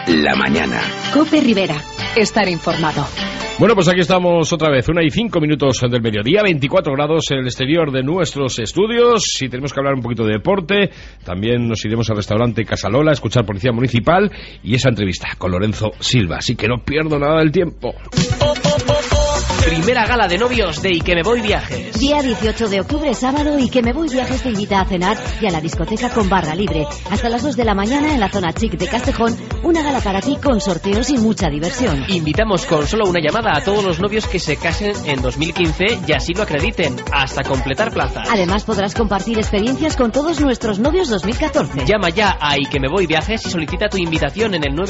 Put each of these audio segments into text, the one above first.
la mañana. COPE Rivera. Estar informado. Bueno, pues aquí estamos otra vez, 1:05 del mediodía, 24 grados en el exterior de nuestros estudios, y tenemos que hablar un poquito de deporte. También nos iremos al restaurante Casalola a escuchar Policía Municipal y esa entrevista con Lorenzo Silva, así que no pierdo nada del tiempo. Primera gala de novios de Y que me voy viajes. Día 18 de octubre, sábado, Y que me voy viajes te invita a cenar y a la discoteca con barra libre. Hasta las 2 de la mañana en la zona chic de Castejón, una gala para ti con sorteos y mucha diversión. Invitamos con solo una llamada a todos los novios que se casen en 2015 y así lo acrediten, hasta completar plazas. Además podrás compartir experiencias con todos nuestros novios 2014. Llama ya a Y que me voy viajes y solicita tu invitación en el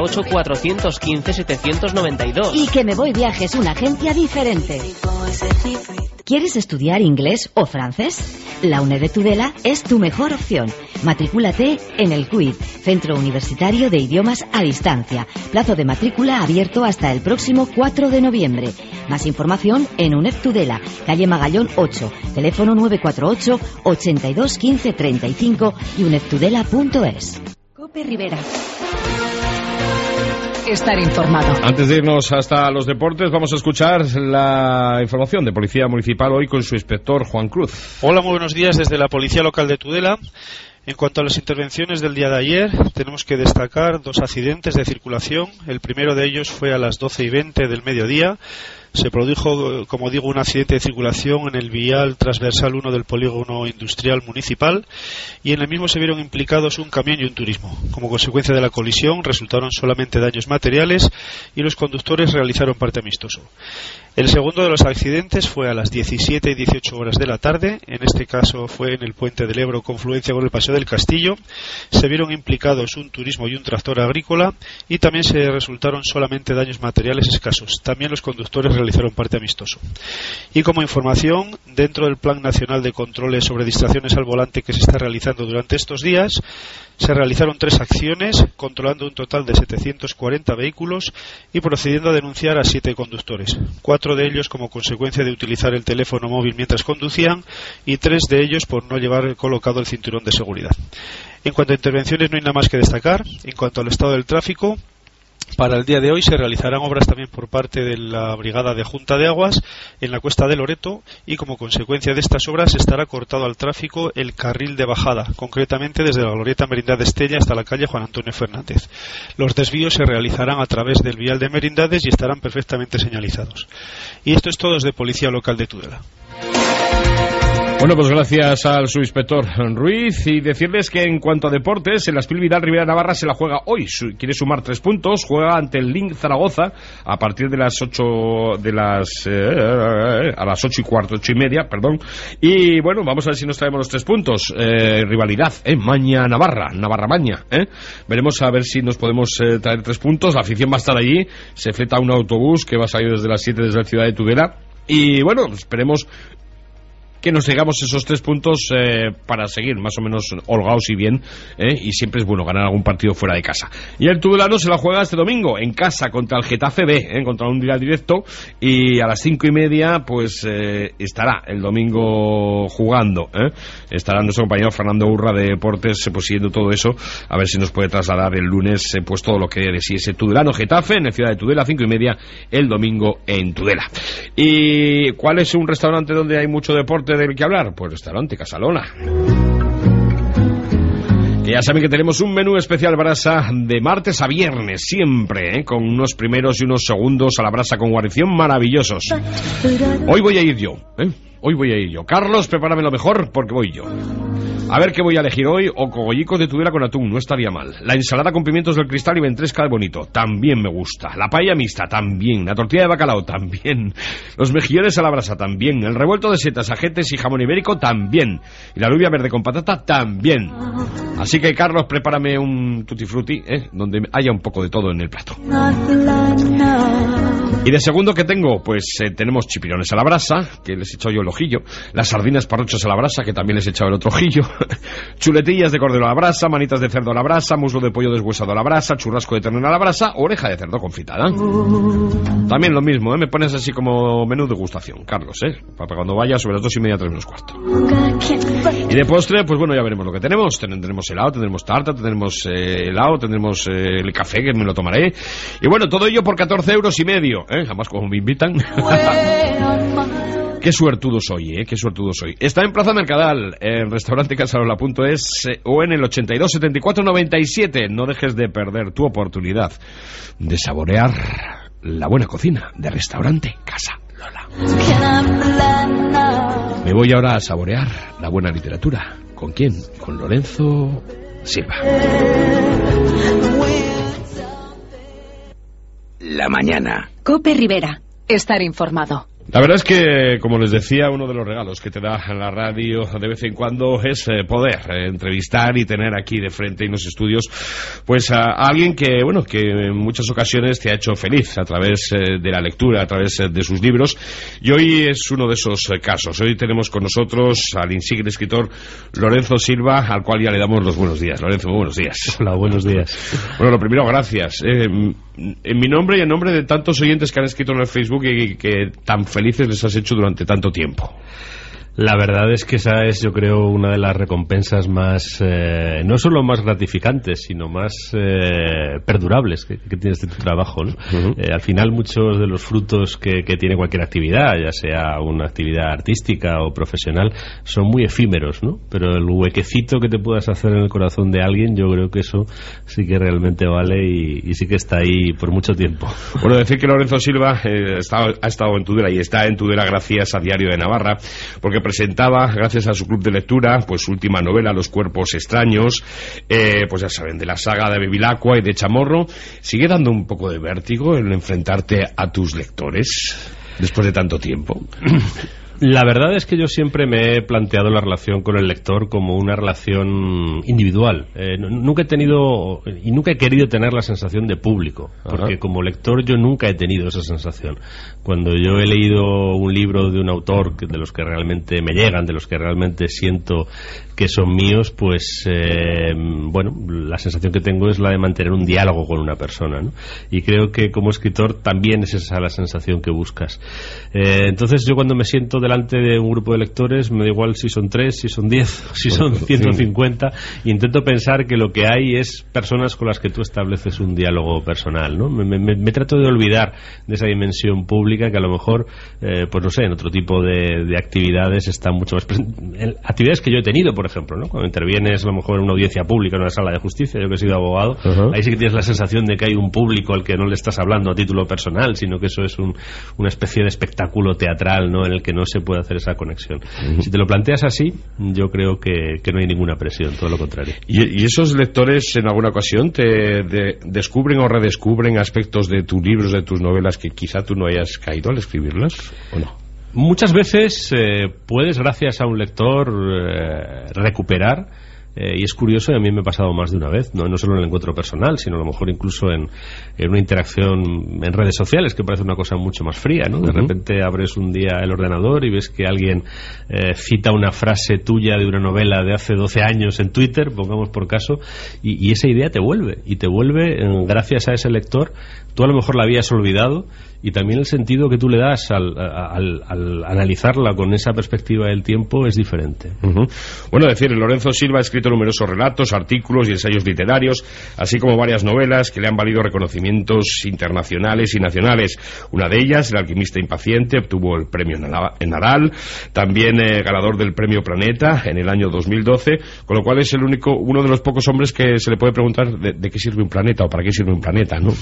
948-415-792. Y que me voy viajes, una agencia diferente. ¿Quieres estudiar inglés o francés? La UNED de Tudela es tu mejor opción. Matrículate en el CUID, Centro Universitario de Idiomas a Distancia. Plazo de matrícula abierto hasta el próximo 4 de noviembre. Más información en UNED Tudela, calle Magallón 8, teléfono 948 82 15 35 y unedtudela.es. COPE Rivera. Estar informado. Antes de irnos hasta los deportes, vamos a escuchar la información de Policía Municipal hoy con su inspector Juan Cruz. Hola, muy buenos días desde la Policía Local de Tudela. En cuanto a las intervenciones del día de ayer, tenemos que destacar 2 accidentes de circulación. El primero de ellos fue a las 12:20 del mediodía. Se produjo, como digo, un accidente de circulación en el vial transversal 1 del polígono industrial municipal, y en el mismo se vieron implicados un camión y un turismo. Como consecuencia de la colisión resultaron solamente daños materiales y los conductores realizaron parte amistoso. El segundo de los accidentes fue a las 17:18 de la tarde. En este caso fue en el puente del Ebro, confluencia con el Paseo del Castillo. Se vieron implicados un turismo y un tractor agrícola, y también se resultaron solamente daños materiales escasos. También los conductores realizaron parte amistoso. Y como información, dentro del Plan Nacional de Controles sobre Distracciones al Volante que se está realizando durante estos días, se realizaron 3 acciones, controlando un total de 740 vehículos y procediendo a denunciar a 7 conductores. 4 de ellos como consecuencia de utilizar el teléfono móvil mientras conducían, y 3 de ellos por no llevar colocado el cinturón de seguridad. En cuanto a intervenciones, no hay nada más que destacar. En cuanto al estado del tráfico, para el día de hoy se realizarán obras también por parte de la Brigada de Junta de Aguas en la Cuesta de Loreto, y como consecuencia de estas obras estará cortado al tráfico el carril de bajada, concretamente desde la glorieta Merindad de Estella hasta la calle Juan Antonio Fernández. Los desvíos se realizarán a través del vial de Merindades y estarán perfectamente señalizados. Y esto es todo desde Policía Local de Tudela. Bueno, pues gracias al subinspector Ruiz, y decirles que en cuanto a deportes, el Aspil Vidal Rivera Navarra se la juega hoy. Quiere sumar 3 puntos, juega ante el Link Zaragoza a partir de las 8 a las 8:15, 8:30, perdón. Y bueno, vamos a ver si nos traemos los 3 puntos. Rivalidad, Maña Navarra, Navarra-Maña, Veremos a ver si nos podemos traer 3 puntos. La afición va a estar allí, se fleta un autobús que va a salir desde las 7 desde la ciudad de Tudela. Y bueno, esperemos que nos llegamos esos 3 puntos para seguir más o menos holgados y bien, y siempre es bueno ganar algún partido fuera de casa. Y el tudelano se la juega este domingo en casa contra el Getafe B, contra un día directo, y a las 5:30 pues estará el domingo jugando, estará nuestro compañero Fernando Urra de Deportes pues siguiendo todo eso, a ver si nos puede trasladar el lunes pues todo lo que de sí ese tudelano Getafe en la ciudad de Tudela, 5:30 el domingo en Tudela. ¿Y cuál es un restaurante donde hay mucho deporte del que hablar? Pues restaurante Casalola. Que ya saben que tenemos un menú especial brasa de martes a viernes, siempre, con unos primeros y unos segundos a la brasa con guarnición maravillosos. Hoy voy a ir yo, Carlos, prepárame lo mejor porque voy yo. A ver qué voy a elegir hoy. O cogollicos de Tudela con atún, no estaría mal. La ensalada con pimientos del Cristal y ventresca de bonito, también me gusta. La paella mixta, también. La tortilla de bacalao, también. Los mejillones a la brasa, también. El revuelto de setas, ajetes y jamón ibérico, también. Y la alubia verde con patata, también. Así que, Carlos, prepárame un tutti frutti, donde haya un poco de todo en el plato. Y de segundo, ¿qué tengo? Pues tenemos chipirones a la brasa, que les he echado yo el ojillo, las sardinas parrochas a la brasa, que también les he echado el otro ojillo, chuletillas de cordero a la brasa, manitas de cerdo a la brasa, muslo de pollo deshuesado a la brasa, churrasco de ternera a la brasa, oreja de cerdo confitada. También lo mismo, me pones así como menú degustación, Carlos, para cuando vaya sobre las 2:30, 3 menos cuarto. Y de postre, pues bueno, ya veremos lo que tenemos. Tendremos helado, tendremos tarta, tendremos helado, tendremos el café, que me lo tomaré. Y bueno, todo ello por 14,50 €, Además, como me invitan. Qué suertudo soy, qué suertudo soy. Está en Plaza Mercadal, en restaurante Casarola.es o en el 82 74 97. No dejes de perder tu oportunidad de saborear la buena cocina de restaurante Casa Lola. Me voy ahora a saborear la buena literatura. ¿Con quién? Con Lorenzo Silva. La mañana. Cope Rivera. Estar informado. La verdad es que, como les decía, uno de los regalos que te da la radio de vez en cuando es poder entrevistar y tener aquí de frente en los estudios pues a alguien que, bueno, que en muchas ocasiones te ha hecho feliz a través de la lectura, a través de sus libros, y hoy es uno de esos casos. Hoy tenemos con nosotros al insigne escritor Lorenzo Silva, al cual ya le damos los buenos días. Lorenzo, muy buenos días. Hola, buenos días. Bueno, lo primero, gracias. En mi nombre y en nombre de tantos oyentes que han escrito en el Facebook y que tan felices les has hecho durante tanto tiempo. La verdad es que esa es, yo creo, una de las recompensas más, no solo más gratificantes, sino más perdurables que tienes de tu trabajo, ¿no? Al final, muchos de los frutos que tiene cualquier actividad, ya sea una actividad artística o profesional, son muy efímeros, ¿no? Pero el huequecito que te puedas hacer en el corazón de alguien, yo creo que eso sí que realmente vale y sí que está ahí por mucho tiempo. Bueno, decir que Lorenzo Silva ha estado en Tudela y está en Tudela gracias a Diario de Navarra, porque presentaba, gracias a su club de lectura, pues su última novela, Los cuerpos extraños, pues ya saben, de la saga de Bevilacqua y de Chamorro. ¿Sigue dando un poco de vértigo el enfrentarte a tus lectores después de tanto tiempo? La verdad es que yo siempre me he planteado la relación con el lector como una relación individual. Nunca he tenido y nunca he querido tener la sensación de público, porque como lector yo nunca he tenido esa sensación. Cuando yo he leído un libro de un autor de los que realmente me llegan, de los que realmente siento que son míos, pues bueno, la sensación que tengo es la de mantener un diálogo con una persona, ¿no? Y creo que como escritor también es esa la sensación que buscas. Entonces yo cuando me siento delante de un grupo de lectores, me da igual si son 3, si son 10, si son 150, e intento pensar que lo que hay es personas con las que tú estableces un diálogo personal, ¿no? Me trato de olvidar de esa dimensión pública que a lo mejor, pues no sé, en otro tipo de actividades está mucho más presente. Actividades que yo he tenido, por ejemplo, ¿no? Cuando intervienes a lo mejor en una audiencia pública, en una sala de justicia, yo que he sido abogado, ahí sí que tienes la sensación de que hay un público al que no le estás hablando a título personal, sino que eso es una especie de espectáculo teatral, ¿no? En el que no se puede hacer esa conexión. Si te lo planteas así, yo creo que no hay ninguna presión, todo lo contrario. ¿Y esos lectores en alguna ocasión te descubren o redescubren aspectos de tus libros, de tus novelas que quizá tú no hayas caído al escribirlas, o no? Muchas veces puedes, gracias a un lector, recuperar, y es curioso, y a mí me ha pasado más de una vez, no solo en el encuentro personal, sino a lo mejor incluso en una interacción en redes sociales, que parece una cosa mucho más fría, ¿no? De repente abres un día el ordenador y ves que alguien cita una frase tuya de una novela de hace 12 años en Twitter, pongamos por caso, y esa idea te vuelve, gracias a ese lector. Tú a lo mejor la habías olvidado, y también el sentido que tú le das al analizarla con esa perspectiva del tiempo es diferente. Bueno, decir, Lorenzo Silva ha escrito numerosos relatos, artículos y ensayos literarios, así como varias novelas que le han valido reconocimientos internacionales y nacionales. Una de ellas, El alquimista impaciente, obtuvo el premio en Nadal, también ganador del premio Planeta en el año 2012, con lo cual es uno de los pocos hombres que se le puede preguntar de qué sirve un planeta o para qué sirve un planeta, ¿no?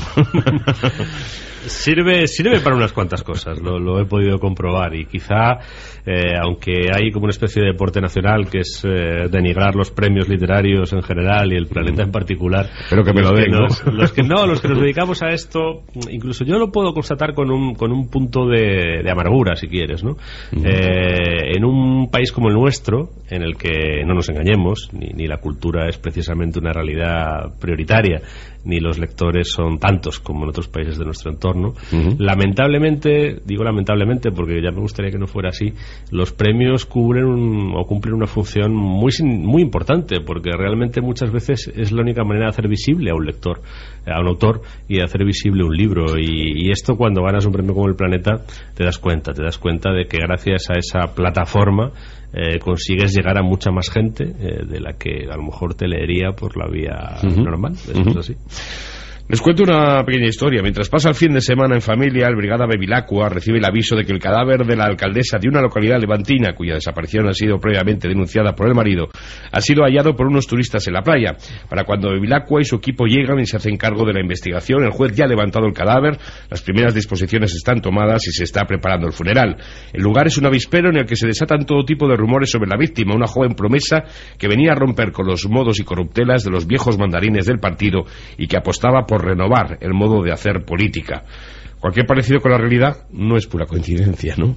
Sirve para unas cuantas cosas, lo he podido comprobar, y quizá, aunque hay como una especie de deporte nacional que es denigrar los premios premios literarios en general y el Planeta en particular. Pero que me lo den, ¿no? Los que nos dedicamos a esto, incluso yo lo puedo constatar con un punto de amargura, si quieres, ¿no? En un país como el nuestro, en el que, no nos engañemos, ni la cultura es precisamente una realidad prioritaria, ni los lectores son tantos como en otros países de nuestro entorno. Lamentablemente, digo lamentablemente porque ya me gustaría que no fuera así, los premios cumplen una función muy importante, porque realmente muchas veces es la única manera de hacer visible a un lector, a un autor, y de hacer visible un libro. Y esto, cuando ganas un premio como el Planeta, te das cuenta de que gracias a esa plataforma consigues llegar a mucha más gente de la que a lo mejor te leería por la vía normal. Eso es así. Les cuento una pequeña historia. Mientras pasa el fin de semana en familia, el Brigada Bevilacqua recibe el aviso de que el cadáver de la alcaldesa de una localidad levantina, cuya desaparición ha sido previamente denunciada por el marido, ha sido hallado por unos turistas en la playa. Para cuando Bevilacqua y su equipo llegan y se hacen cargo de la investigación, el juez ya ha levantado el cadáver, las primeras disposiciones están tomadas y se está preparando el funeral. El lugar es un avispero en el que se desatan todo tipo de rumores sobre la víctima, una joven promesa que venía a romper con los modos y corruptelas de los viejos mandarines del partido y que apostaba por renovar el modo de hacer política. Cualquier parecido con la realidad no es pura coincidencia, ¿no?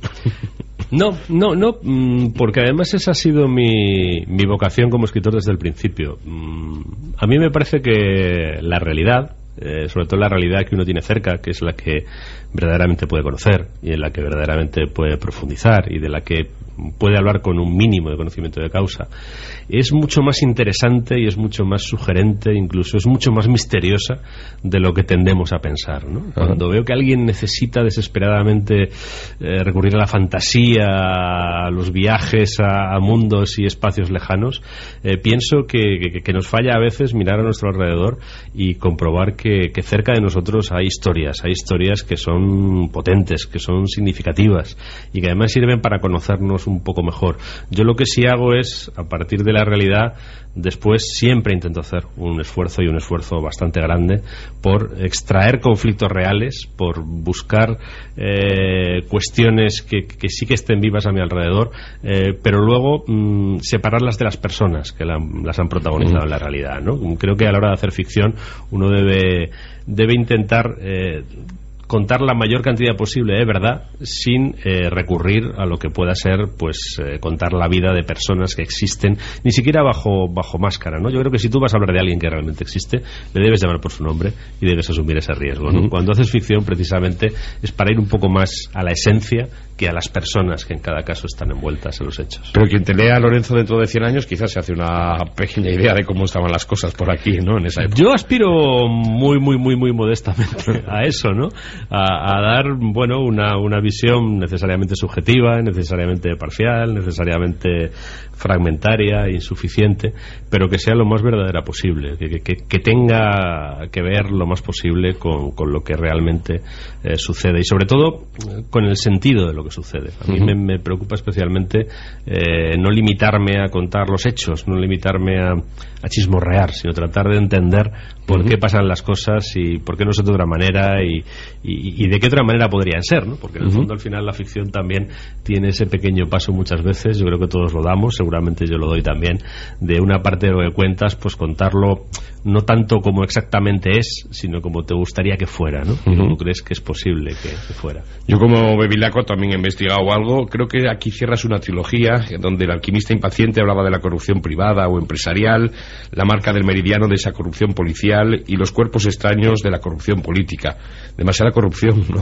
No, porque además esa ha sido mi vocación como escritor desde el principio. A mí me parece que la realidad, sobre todo la realidad que uno tiene cerca, que es la que verdaderamente puede conocer y en la que verdaderamente puede profundizar y de la que puede hablar con un mínimo de conocimiento de causa, es mucho más interesante y es mucho más sugerente, incluso es mucho más misteriosa de lo que tendemos a pensar, ¿no? Cuando veo que alguien necesita desesperadamente recurrir a la fantasía, a los viajes a mundos y espacios lejanos, pienso que nos falla a veces mirar a nuestro alrededor y comprobar que cerca de nosotros hay historias que son potentes, que son significativas y que además sirven para conocernos un poco mejor. Yo lo que sí hago es, a partir de la realidad, después siempre intento hacer un esfuerzo bastante grande por extraer conflictos reales, por buscar cuestiones que sí que estén vivas a mi alrededor, pero luego separarlas de las personas que las han protagonizado en la realidad, ¿no? Creo que a la hora de hacer ficción uno debe intentar contar la mayor cantidad posible de verdad sin recurrir a lo que pueda ser contar la vida de personas que existen, ni siquiera bajo máscara, ¿no? Yo creo que si tú vas a hablar de alguien que realmente existe, le debes llamar por su nombre y debes asumir ese riesgo, ¿no? Cuando haces ficción, precisamente es para ir un poco más a la esencia que a las personas que en cada caso están envueltas en los hechos. Pero quien te lea a Lorenzo dentro de 100 años quizás se hace una pequeña idea de cómo estaban las cosas por aquí, ¿no? En esa época. Yo aspiro muy modestamente a eso, ¿no? A dar, una visión necesariamente subjetiva, necesariamente parcial, necesariamente fragmentaria, insuficiente, pero que sea lo más verdadera posible, que tenga que ver lo más posible con lo que realmente sucede y sobre todo con el sentido de lo que sucede. A mí me preocupa especialmente no limitarme a contar los hechos, no limitarme a chismorrear, sino tratar de entender por qué pasan las cosas y por qué no son de otra manera y de qué otra manera podrían ser, ¿no? Porque en el fondo, al final, la ficción también tiene ese pequeño paso muchas veces, yo creo que todos lo damos, seguramente yo lo doy también, de una parte de lo que cuentas, pues contarlo no tanto como exactamente es, sino como te gustaría que fuera, ¿no? Y como crees que es posible que fuera. Yo, como Bevilacqua, también he investigado algo. Creo que aquí cierras una trilogía donde el alquimista impaciente hablaba de la corrupción privada o empresarial, la marca del meridiano de esa corrupción policial y los cuerpos extraños de la corrupción política. Demasiada corrupción, ¿no?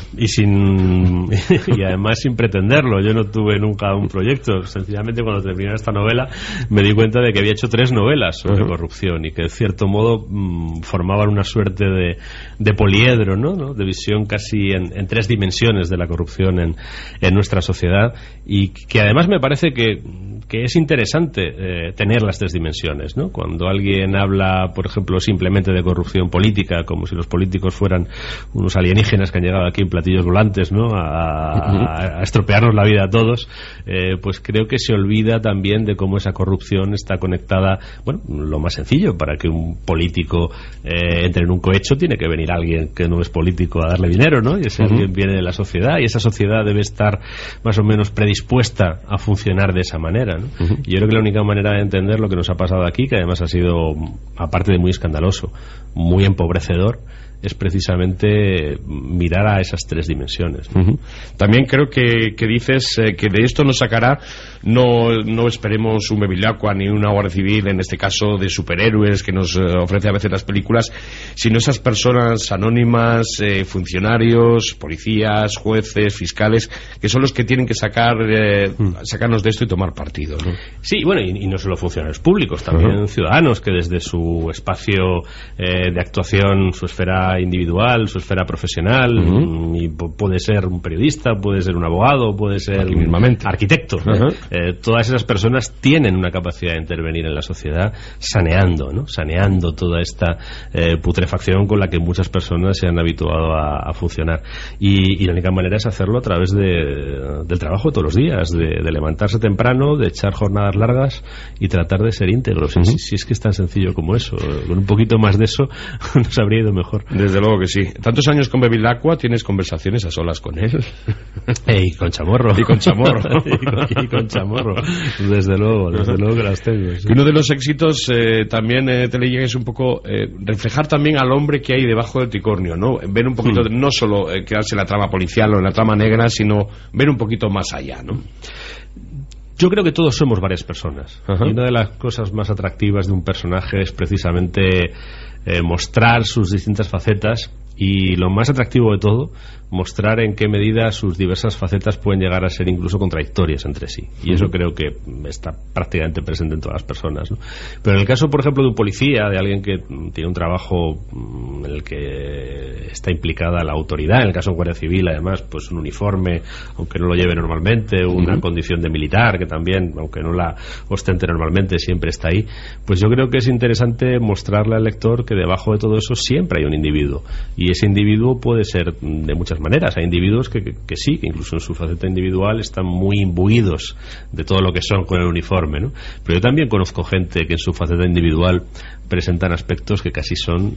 Y además sin pretenderlo. Yo no tuve nunca un proyecto. Sencillamente, cuando terminé esta novela me di cuenta de que había hecho 3 novelas sobre corrupción y que, de cierto modo, formaban una suerte de poliedro, ¿no? De visión casi en 3 dimensiones de la corrupción en nuestra sociedad, y que además me parece que es interesante tener las 3 dimensiones, ¿no? Cuando alguien habla, por ejemplo, simplemente de corrupción política, como si los políticos fueran unos alienígenas que han llegado aquí en platillos volantes, ¿no? A estropearnos la vida a todos, pues creo que se olvida también de cómo esa corrupción está conectada. Lo más sencillo, para que un político entre en un cohecho tiene que venir alguien que no es político a darle dinero, ¿no? Y ese alguien viene de la sociedad, y esa sociedad debe estar más o menos predispuesta a funcionar de esa manera, ¿no? Y yo creo que la única manera de entender lo que nos ha pasado aquí, que además ha sido, aparte de muy escandaloso, muy empobrecedor, es precisamente mirar a esas tres dimensiones. También creo que dices que de esto nos sacará, no esperemos un Bevilacqua ni una Guardia Civil, en este caso de superhéroes que nos ofrece a veces las películas, sino esas personas anónimas, funcionarios, policías, jueces, fiscales, que son los que tienen que sacarnos de esto y tomar partido, ¿no? Sí, bueno, y no solo funcionarios públicos, también ciudadanos que desde su espacio de actuación, su esfera individual, su esfera profesional, y puede ser un periodista, puede ser un abogado, puede ser un arquitecto, todas esas personas tienen una capacidad de intervenir en la sociedad saneando toda esta putrefacción con la que muchas personas se han habituado a funcionar, y la única manera es hacerlo a través del trabajo de todos los días, de levantarse temprano, de echar jornadas largas y tratar de ser íntegros. Si es que es tan sencillo como eso. Con un poquito más de eso nos habría ido mejor. Desde luego que sí. Tantos años con Bevilacqua, ¿tienes conversaciones a solas con él? Y con Chamorro. Y con Chamorro. y con Chamorro. Desde luego que las tengo. Sí. Uno de los éxitos también, Teleelch, es un poco reflejar también al hombre que hay debajo del tricornio, ¿no? Ver un poquito, no solo quedarse en la trama policial o en la trama negra, sino ver un poquito más allá, ¿no? Yo creo que todos somos varias personas. Y una de las cosas más atractivas de un personaje es precisamente mostrar sus distintas facetas, y lo más atractivo de todo, mostrar en qué medida sus diversas facetas pueden llegar a ser incluso contradictorias entre sí, y eso creo que está prácticamente presente en todas las personas, ¿no? Pero en el caso, por ejemplo, de un policía, de alguien que tiene un trabajo en el que está implicada la autoridad, en el caso de un guardia civil, además, pues un uniforme, aunque no lo lleve normalmente, una condición de militar, que también, aunque no la ostente normalmente, siempre está ahí, pues yo creo que es interesante mostrarle al lector que debajo de todo eso siempre hay un individuo, y ese individuo puede ser de muchas maneras. Hay individuos que sí, que incluso en su faceta individual están muy imbuidos de todo lo que son con el uniforme, ¿no? Pero yo también conozco gente que en su faceta individual presentan aspectos que casi son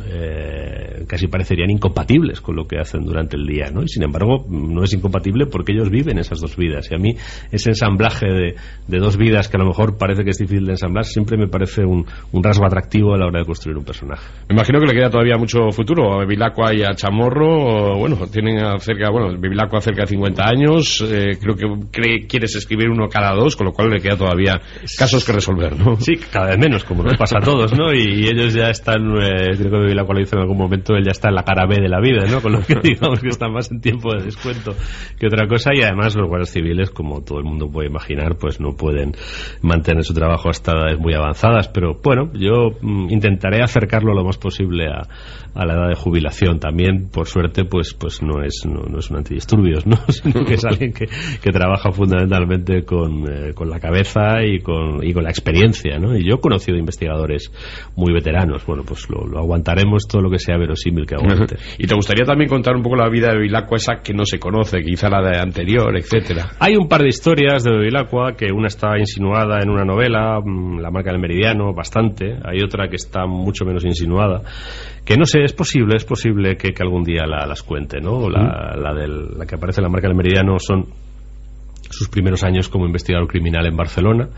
casi parecerían incompatibles con lo que hacen durante el día, ¿no? Y sin embargo no es incompatible porque ellos viven esas dos vidas, y a mí ese ensamblaje de dos vidas que a lo mejor parece que es difícil de ensamblar siempre me parece un rasgo atractivo a la hora de construir un personaje. Me imagino que le queda todavía mucho futuro a Bevilacqua y a Chamorro. Bueno, tienen Bevilacqua cerca de 50 años, creo que quieres escribir uno cada dos, con lo cual le queda todavía casos que resolver, ¿no? Sí, cada vez menos, como nos pasa a todos, ¿no? Y ellos ya están, creo que Bevilacqua lo dice en algún momento, él ya está en la cara B de la vida, ¿no? Con lo que digamos que está más en tiempo de descuento que otra cosa, y además los guardias civiles, como todo el mundo puede imaginar, pues no pueden mantener su trabajo hasta edades muy avanzadas, pero bueno, yo intentaré acercarlo lo más posible a la edad de jubilación. También, por suerte, pues no es un antidisturbios, ¿no? Sino que es alguien que trabaja fundamentalmente con la cabeza y con la experiencia, ¿no? Y yo he conocido investigadores muy veteranos. Bueno, pues lo aguantaremos todo lo que sea verosímil que aguante. ¿Y te gustaría también contar un poco la vida de Bevilacqua, esa que no se conoce, quizá la de anterior, etcétera? Hay un par de historias de Bevilacqua, que una está insinuada en una novela, La marca del meridiano, bastante. Hay otra que está mucho menos insinuada, que no sé, es posible que algún día las cuente, ¿no? La que aparece en La marca del meridiano son sus primeros años como investigador criminal en Barcelona,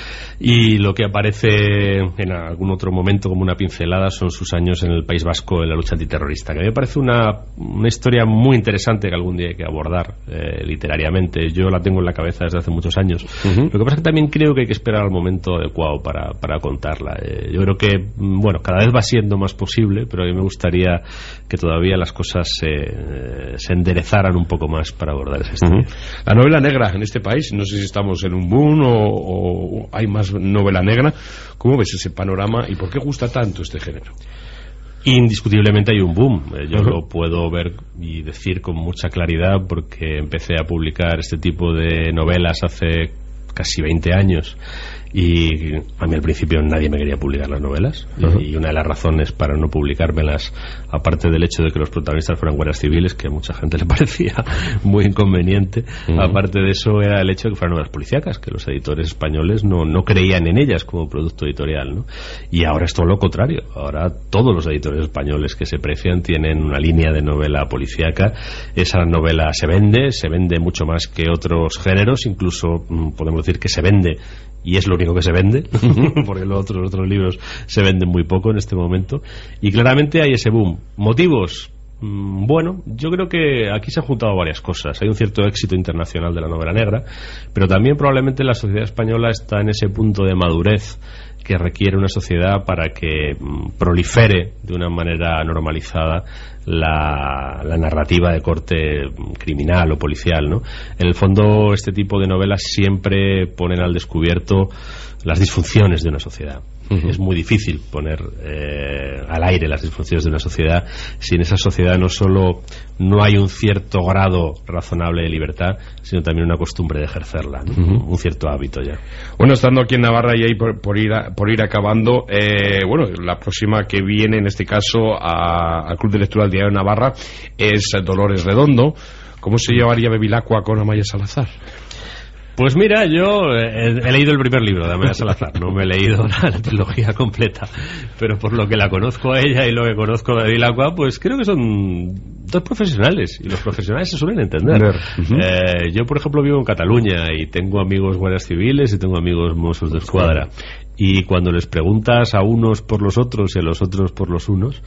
y lo que aparece en algún otro momento como una pincelada son sus años en el País Vasco en la lucha antiterrorista, que a mí me parece una historia muy interesante que algún día hay que abordar literariamente. Yo la tengo en la cabeza desde hace muchos años. Lo que pasa es que también creo que hay que esperar al momento adecuado para contarla. Yo creo que, bueno, cada vez va siendo más posible, pero a mí me gustaría que todavía las cosas se enderezaran un poco más para abordar esa historia. La novela negra en este país, no sé si estamos en un boom o hay más novela negra. ¿Cómo ves ese panorama y por qué gusta tanto este género? Indiscutiblemente hay un boom. Yo lo puedo ver y decir con mucha claridad porque empecé a publicar este tipo de novelas hace casi 20 años y a mí al principio nadie me quería publicar las novelas, y una de las razones para no publicármelas, aparte del hecho de que los protagonistas fueran guardias civiles, que a mucha gente le parecía muy inconveniente, aparte de eso era el hecho de que fueran novelas policíacas, que los editores españoles no creían en ellas como producto editorial, ¿no? Y ahora es todo lo contrario. Ahora todos los editores españoles que se precian tienen una línea de novela policíaca. Esa novela se vende mucho más que otros géneros, incluso podemos decir que se vende, y es lo único que se vende, porque los otros libros se venden muy poco en este momento, y claramente hay ese boom. ¿Motivos? Bueno, yo creo que aquí se han juntado varias cosas. Hay un cierto éxito internacional de la novela negra, pero también probablemente la sociedad española está en ese punto de madurez que requiere una sociedad para que prolifere de una manera normalizada la narrativa de corte criminal o policial, ¿no? En el fondo, este tipo de novelas siempre ponen al descubierto las disfunciones de una sociedad. Es muy difícil poner al aire las disfunciones de una sociedad si en esa sociedad no solo no hay un cierto grado razonable de libertad, sino también una costumbre de ejercerla, ¿no? Un cierto hábito ya. Bueno, estando aquí en Navarra y ahí por ir acabando, bueno, la próxima que viene, en este caso, al Club de Lectura del Diario de Navarra, es Dolores Redondo. ¿Cómo se llevaría Bevilacqua con Amaya Salazar? Pues mira, yo he leído el primer libro de Amaya Salazar, no me he leído la trilogía completa, pero por lo que la conozco a ella y lo que conozco de Bevilacqua, pues creo que son dos profesionales, y los profesionales se suelen entender. Yo, por ejemplo, vivo en Cataluña y tengo amigos guardias civiles y tengo amigos Mossos de Escuadra, y cuando les preguntas a unos por los otros y a los otros por los unos,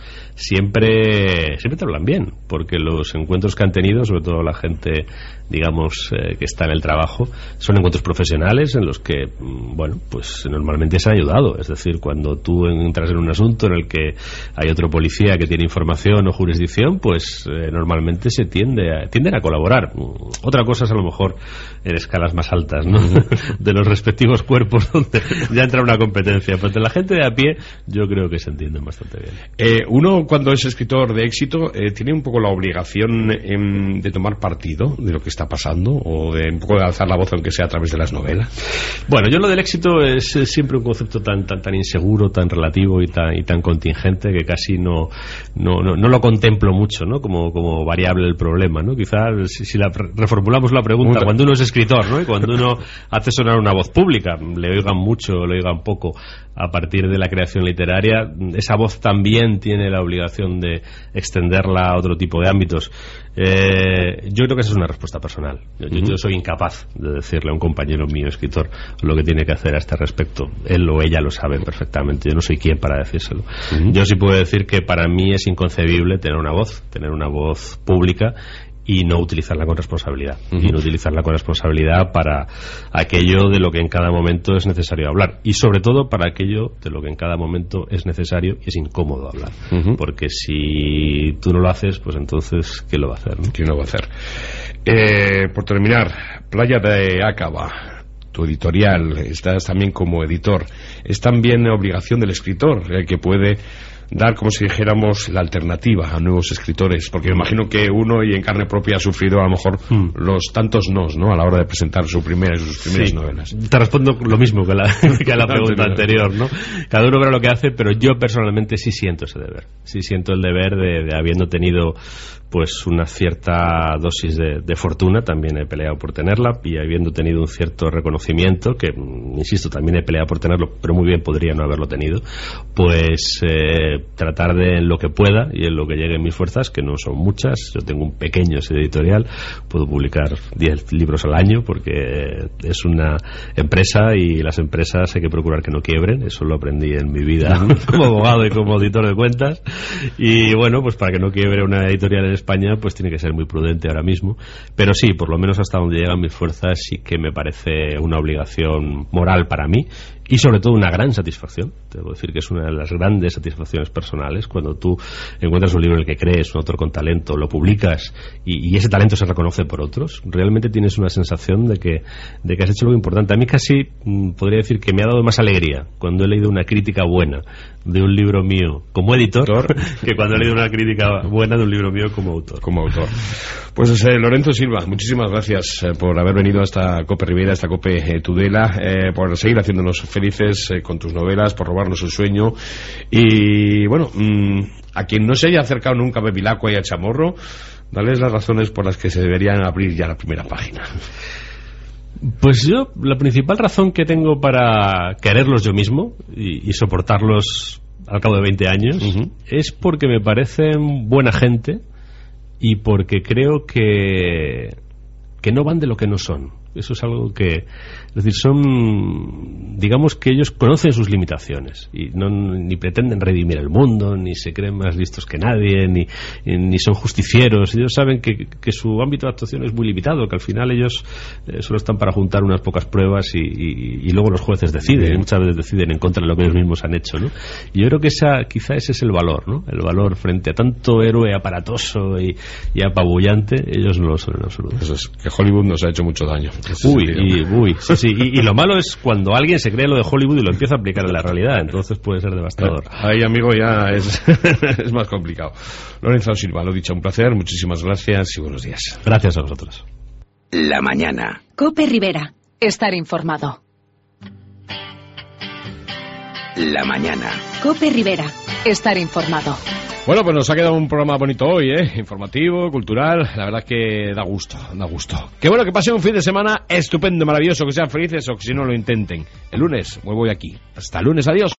siempre te hablan bien, porque los encuentros que han tenido, sobre todo la gente, digamos, que está en el trabajo, son encuentros profesionales en los que, bueno, pues normalmente se han ayudado. Es decir, cuando tú entras en un asunto en el que hay otro policía que tiene información o jurisdicción, pues normalmente tienden a colaborar. Otra cosa es a lo mejor en escalas más altas, ¿no? De los respectivos cuerpos, donde ya entra una competencia, pero de la gente de a pie yo creo que se entienden bastante bien. Uno, cuando es escritor de éxito, tiene un poco la obligación de tomar partido de lo que está pasando, o de un poco de alzar la voz, aunque sea a través de las novelas. Bueno, yo lo del éxito es siempre un concepto tan inseguro, tan relativo y tan contingente, que casi no lo contemplo mucho, ¿no? Como variable del problema, ¿no? Quizás si reformulamos la pregunta, cuando uno es escritor, ¿no? Y cuando uno hace sonar una voz pública, le oigan mucho o le oigan poco, a partir de la creación literaria, esa voz también tiene la obligación de extenderla a otro tipo de ámbitos. Yo creo que esa es una respuesta personal. Yo soy incapaz de decirle a un compañero mío escritor lo que tiene que hacer a este respecto. Él o ella lo saben perfectamente. Yo no soy quien para decírselo. Yo sí puedo decir que para mí es inconcebible tener una voz pública y no utilizarla con responsabilidad. Y no utilizarla con responsabilidad para aquello de lo que en cada momento es necesario hablar. Y sobre todo para aquello de lo que en cada momento es necesario y es incómodo hablar. Porque si tú no lo haces, pues entonces, ¿quién lo va a hacer, no? ¿Quién lo va a hacer? Por terminar, Playa de Acaba, tu editorial, estás también como editor. Es también obligación del escritor, el que puede dar, como si dijéramos, la alternativa a nuevos escritores, porque me imagino que uno, y en carne propia, ha sufrido a lo mejor los tantos nos, ¿no?, a la hora de presentar sus primeras novelas. Te respondo lo mismo que a la pregunta anterior, ¿no? Cada uno verá lo que hace, pero yo personalmente sí siento ese deber. Sí siento el deber de habiendo tenido pues una cierta dosis de fortuna, también he peleado por tenerla, y habiendo tenido un cierto reconocimiento, que insisto, también he peleado por tenerlo, pero muy bien podría no haberlo tenido, pues tratar de, en lo que pueda y en lo que llegue en mis fuerzas, que no son muchas, yo tengo un pequeño editorial, puedo publicar 10 libros al año porque es una empresa y las empresas hay que procurar que no quiebren, eso lo aprendí en mi vida como abogado y como auditor de cuentas, y bueno, pues para que no quiebre una editorial en España, pues tiene que ser muy prudente ahora mismo, pero sí, por lo menos hasta donde llegan mis fuerzas, sí que me parece una obligación moral para mí y sobre todo una gran satisfacción. Debo decir que es una de las grandes satisfacciones personales cuando tú encuentras un libro en el que crees, un autor con talento, lo publicas y ese talento se reconoce por otros. Realmente tienes una sensación de que has hecho algo importante. A mí casi podría decir que me ha dado más alegría cuando he leído una crítica buena de un libro mío como editor que cuando he leído una crítica buena de un libro mío como autor. Pues Lorenzo Silva, muchísimas gracias por haber venido a esta COPE Rivera, a esta COPE Tudela, por seguir haciéndonos felices con tus novelas, por robarnos el sueño. Y bueno, a quien no se haya acercado nunca a Bevilacqua y a Chamorro, dales las razones por las que se deberían abrir ya la primera página. Pues yo, la principal razón que tengo para quererlos yo mismo y soportarlos al cabo de 20 años es porque me parecen buena gente y porque creo que no van de lo que no son. Eso es algo que... Es decir, digamos que ellos conocen sus limitaciones y ni pretenden redimir el mundo, ni se creen más listos que nadie, ni son justicieros. Ellos saben que su ámbito de actuación es muy limitado, que al final ellos solo están para juntar unas pocas pruebas y luego los jueces deciden, y muchas veces deciden en contra de lo que ellos mismos han hecho, ¿no? Y yo creo que quizá ese es el valor, ¿no? El valor frente a tanto héroe aparatoso y apabullante. Ellos no lo son en absoluto. Eso es que Hollywood nos ha hecho mucho daño. Sí. Y lo malo es cuando alguien se cree lo de Hollywood y lo empieza a aplicar en la realidad, entonces puede ser devastador. Ahí, amigo, ya es más complicado. Lorenzo Silva, lo dicho, un placer, muchísimas gracias y buenos días. Gracias a vosotros. La mañana. COPE Rivera, estar informado. La mañana. COPE Rivera, estar informado. Bueno, pues nos ha quedado un programa bonito hoy, informativo, cultural, la verdad es que da gusto. Que bueno, que pasen un fin de semana estupendo, maravilloso, que sean felices o que si no lo intenten. El lunes vuelvo aquí. Hasta el lunes, adiós.